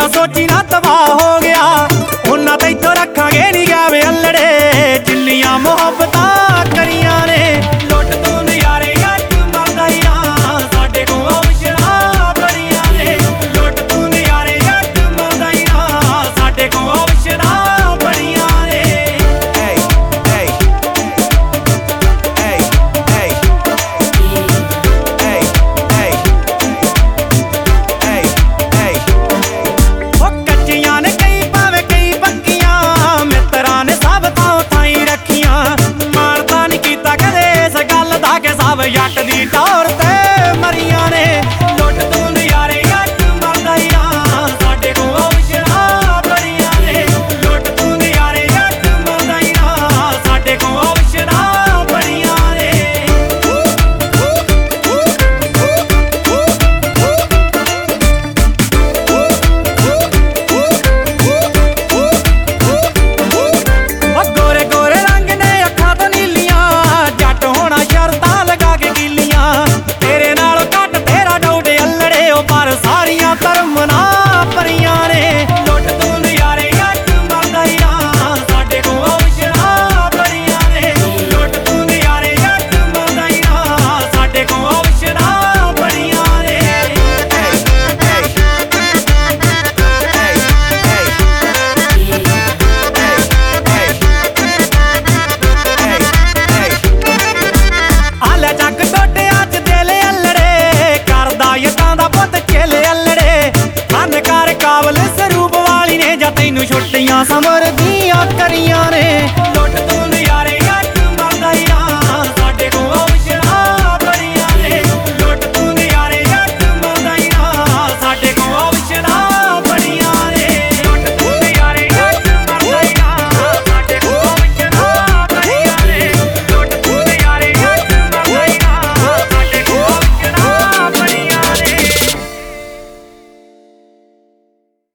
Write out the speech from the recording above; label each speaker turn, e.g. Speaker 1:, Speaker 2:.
Speaker 1: ਤਾਂ ਸੋਚੀ ਨਾ ਤਬਾਹ ਹੋ ਗਿਆ। ਉਹਨਾਂ ਤਾਂ ਇੱਥੋਂ ਰੱਖਾਂਗੇ ਨੀ ਗਾਵੇ ਅਲੜੇ, ਜਿੰਨੀਆਂ ਮੁਹੱਬਤਾਂ ਕਰੀਆਂ ਨੇ। ਲੁੱਟ ਤੂੰ ਨਜ਼ਾਰੇ ਜੱਟ ਮਰਦਾ ਹੀ ਨਾ, ਸਾਡੇ ਕੋਲ ਔਪਸ਼ਨਾਂ ਬੜੀਆਂ ਨੇ। ਲੁੱਟ ਤੂੰ ਨਜ਼ਾਰੇ ਜੱਟ ਮਰਦਾ ਹੀ ਨਾ, ਸਾਡੇ ਕੋਲ ਔਪਸ਼ਨਾਂ ਬੜੀਆਂ ਨੇ। ਉਹ ਕੱਚੀਆਂ ਨੇ ਕਈ ਭਾਵੇਂ ਕਈ ਪੱਕੀਆਂ, ਮਿੱਤਰਾਂ ਨੇ ਸਭ ਤਾਂ ਥਾਈ ਰੱਖੀਆਂ। ਮਾਣਤਾ ਨੀ ਕੀਤਾ ਕਦੇ ਇਸ ਗੱਲ ਦਾ ਕਿ ਸਭ ਜੱਟ ਦੀ ਟੌਰ ਤੇ ਮਰੀਆਂ ਨੇ। ਲੁੱਟ ਤੂੰ ਨਜ਼ਾਰੇ ਜੱਟ ਮਰਦਾ ਹੀ ਨਾ, ਸਾਡੇ ਕੋਲ ਔਪਸ਼ਨਾਂ ਬੜੀਆਂ ਨੇ। ਲੁੱਟ ਤੂੰ ਨਜ਼ਾਰੇ ਜੱਟ ਮਰਦਾ ਹੀ ਨਾ, ਸਾਡੇ ਕੋਲ ਔਪਸ਼ਨਾਂ ਬੜੀਆਂ ਨੇ। ਉਹ ਗੋਰੇ ਗੋਰੇ ਰੰਗ ਨੇ ਅੱਖਾਂ ਤੋਂ ਨੀਲੀਆਂ, ਜੱਟ ਹੋਣਾ ਸ਼ਰਤਾਂ ਲਗਾ ਕੇ ਕੀਲੀਆਂ। ਤੇਰੇ ਨਾਲੋਂ ਘੱਟ ਤੇਰਾ ਡਾਊਟ ਅਲੜੇ, ਉਹ ਪਰ ਸਾਰੀਆਂ ਧਰਮ ਨਾ ਭਰੀਆਂ ਨੇ। ਲੁੱਟ ਤੂੰ ਨਜ਼ਾਰੇ ਜੱਟ ਮਰਦਾ ਹੀ ਨਾ, ਸਾਡੇ ਕੋਲ ਔਪਸ਼ਨਾਂ ਬੜੀਆਂ ਨੇ। ਲੁੱਟ ਤੂੰ ਨਜ਼ਾਰੇ ਜੱਟ ਮਰਦਾ ਹੀ ਨਾ, ਸਾਡੇ ਕੋਲ ਔਪਸ਼ਨਾਂ ਬੜੀਆਂ ਨੇ। ਆਲੇ ਚੱਕ ਟੋਟਿਆਂ ਚ ਦਿਲ ਅਲੜੇ, ਕਰਦਾ ਯਤਾਂ ਦਾ ਪੁੱਤ ਚੇਲ ਅਲੜੇ। ਫਨਕਾਰ ਕਾਬਲ ਸਰੂਪ ਵਾਲੀ ਨੇ ਜਾਂ ਤੈਨੂੰ ਛੁੱਟੀਆਂ ਸਮਰ ਦੀਆਂ ਕਰੀਆਂ ਨੇ।